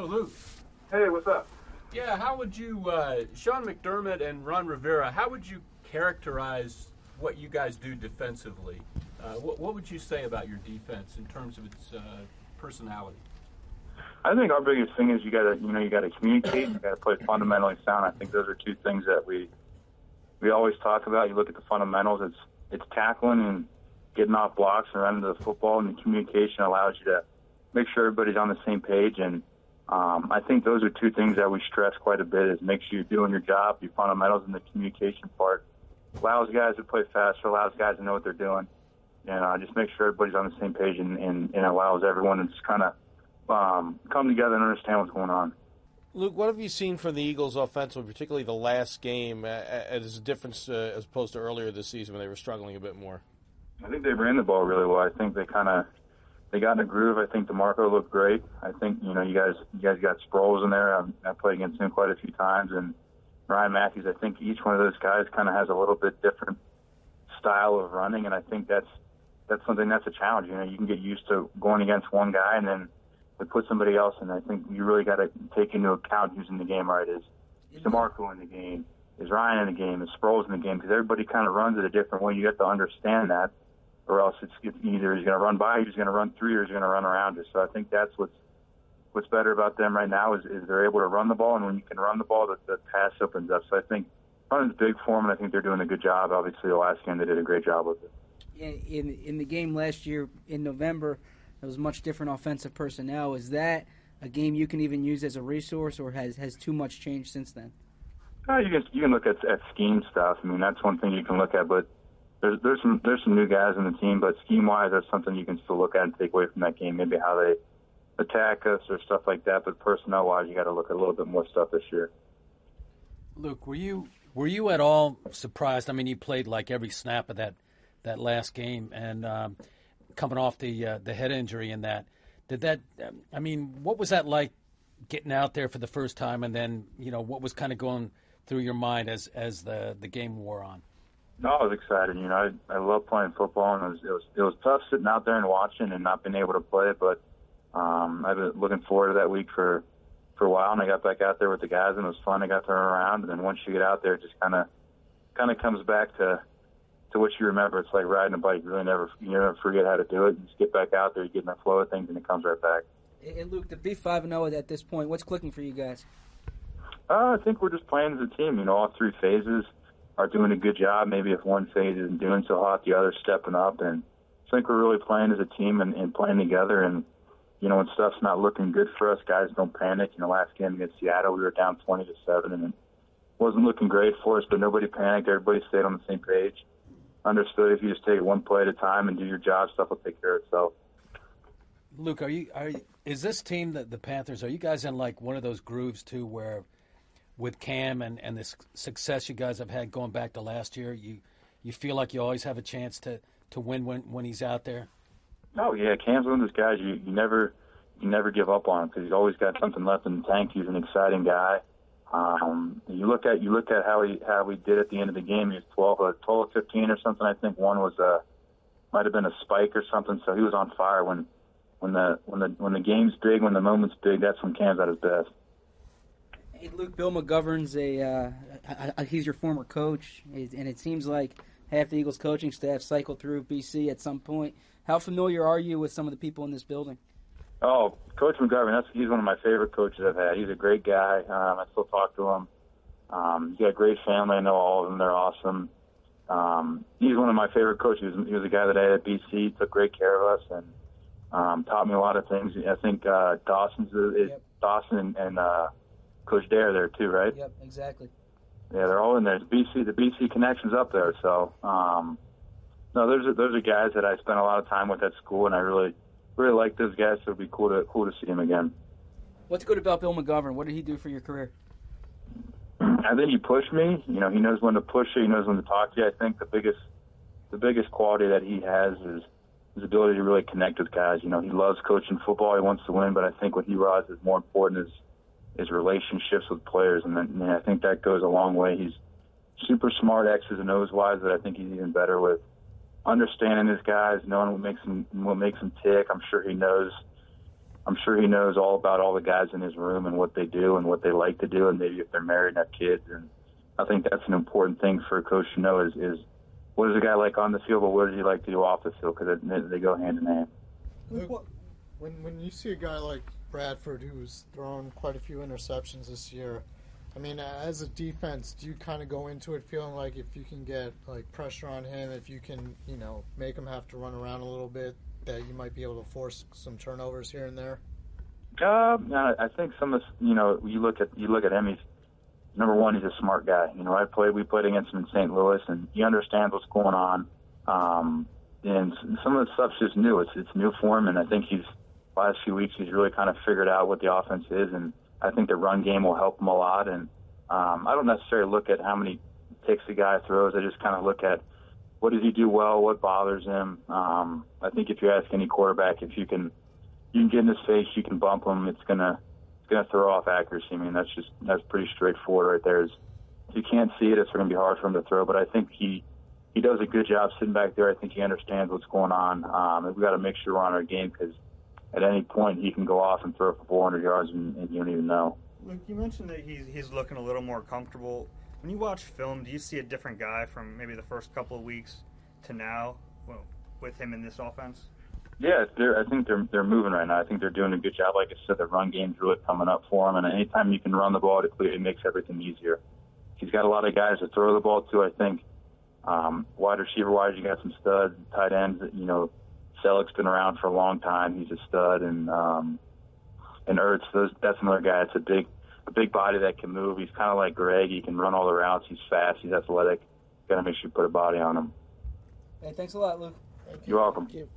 Luke. Hey, what's up? Yeah, how would you, Sean McDermott and Ron Rivera, how would you characterize what you guys do defensively? What would you say about your defense in terms of its personality? I think our biggest thing is you gotta communicate. You gotta play fundamentally sound. I think those are two things that we always talk about. You look at the fundamentals. It's tackling and getting off blocks and running to the football, and the communication allows you to make sure everybody's on the same page. And I think those are two things that we stress quite a bit: is make sure you're doing your job, your fundamentals, and the communication part allows guys to play faster, allows guys to know what they're doing, and just make sure everybody's on the same page, and allows everyone to just kind of come together and understand what's going on. Luke, what have you seen from the Eagles offensively, particularly the last game, as a difference as opposed to earlier this season when they were struggling a bit more? I think they ran the ball really well. I think they got in a groove. I think DeMarco looked great. I think you guys got Sproles in there. I played against him quite a few times, and Ryan Matthews. I think each one of those guys kind of has a little bit different style of running, and I think that's something that's a challenge. You can get used to going against one guy and then to put somebody else in. I think you really got to take into account who's in the game, right? Is DeMarco in the game? Is Ryan in the game? Is Sproles in the game? Because everybody kind of runs it a different way. You have to understand that, or else it's either he's going to run by, he's going to run through, or he's going to run around you. So I think that's what's better about them right now is they're able to run the ball, and when you can run the ball, the pass opens up. So I think running's big for them, and I think they're doing a good job. Obviously, the last game they did a great job with it. In the game last year in November, there was much different offensive personnel. Is that a game you can even use as a resource, or has too much changed since then? You can look at scheme stuff. I mean, that's one thing you can look at, but there's some new guys in the team, but scheme-wise, that's something you can still look at and take away from that game, maybe how they attack us or stuff like that. But personnel-wise, you got to look at a little bit more stuff this year. Luke, were you at all surprised? I mean, you played like every snap of that last game, and coming off the head injury and that, what was that like getting out there for the first time, and then what was kind of going through your mind as the game wore on? No, I was excited. I love playing football, and it was tough sitting out there and watching and not being able to play it. But I've been looking forward to that week for a while, and I got back out there with the guys, and it was fun. I got to run around, and then once you get out there, it just kind of comes back to what you remember. It's like riding a bike. You never forget how to do it. You just get back out there, you get in the flow of things, and it comes right back. And Luke, to be 5-0 at this point, what's clicking for you guys? I think we're just playing as a team. All three phases are doing a good job. Maybe if one phase isn't doing so hot, the other's stepping up. And I think we're really playing as a team and playing together. And, when stuff's not looking good for us, guys don't panic. Last game against Seattle, we were down 20-7, and it wasn't looking great for us, but nobody panicked. Everybody stayed on the same page. Understood if you just take it one play at a time and do your job, stuff will take care of itself. Luke, is this team, the Panthers, are you guys in like one of those grooves too where with Cam and the success you guys have had going back to last year, you feel like you always have a chance to win when he's out there? Oh yeah, Cam's one of those guys you never give up on him because he's always got something left in the tank. He's an exciting guy. You look at how he did at the end of the game. He was 12 of 15 or something. I think one was might have been a spike or something. So he was on fire when the game's big, when the moment's big. That's when Cam's at his best. Hey Luke, Bill McGovern's he's your former coach, and it seems like half the Eagles coaching staff cycled through BC at some point. How familiar are you with some of the people in this building? Oh, Coach McGovern, he's one of my favorite coaches I've had. He's a great guy. I still talk to him. He's got a great family. I know all of them. They're awesome. He's one of my favorite coaches. He was a guy that I had at BC. He took great care of us and taught me a lot of things. I think Dawson and Coach Dare there too, right? Yep, exactly. Yeah, they're all in there. The BC connection's up there. So, no, those are guys that I spent a lot of time with at school, and I really like those guys. So it'd be cool to see him again. What's good about Bill McGovern? What did he do for your career? I think he pushed me. He knows when to push you. He knows when to talk to you. I think the biggest quality that he has is his ability to really connect with guys. He loves coaching football. He wants to win, but I think what he realizes is more important is relationships with players, and I think that goes a long way. He's super smart, X's and O's wise, but I think he's even better with understanding his guys, knowing what makes him tick. I'm sure he knows I'm sure he knows all about all the guys in his room and what they do and what they like to do, and maybe if they're married and have kids. And I think that's an important thing for a coach to know is what is a guy like on the field, but what does he like to do off the field, because they go hand in hand. Luke, when you see a guy like Bradford, who's thrown quite a few interceptions this year, I mean, as a defense, do you kind of go into it feeling like if you can get like pressure on him, if you can, make him have to run around a little bit, that you might be able to force some turnovers here and there? I think some of you look at him. He's number one. He's a smart guy. We played against him in St. Louis, and he understands what's going on. And some of the stuff's just new. It's new for him, and I think last few weeks he's really kind of figured out what the offense is, and I think the run game will help him a lot. And I don't necessarily look at how many picks the guy throws. I just kind of look at what does he do well, what bothers him. I think if you ask any quarterback, if you can get in his face, you can bump him, it's gonna throw off accuracy. I mean, that's pretty straightforward right there. If you can't see it, it's going to be hard for him to throw. But I think he does a good job sitting back there. I think he understands what's going on. We've got to make sure we're on our game, because at any point he can go off and throw for 400 yards and you don't even know. Luke, you mentioned that he's looking a little more comfortable. When you watch film, do you see a different guy from maybe the first couple of weeks to now, with him in this offense? Yeah, I think they're moving right now. I think they're doing a good job. Like I said, the run game's really coming up for him, and anytime you can run the ball, it makes everything easier. He's got a lot of guys to throw the ball to, I think. Wide receiver-wise, you got some studs, tight ends. Selleck's been around for a long time. He's a stud, and Ertz, that's another guy. It's a big body that can move. He's kind of like Greg. He can run all the routes. He's fast. He's athletic. Got to make sure you put a body on him. Hey, thanks a lot, Luke. You're welcome. Thank you.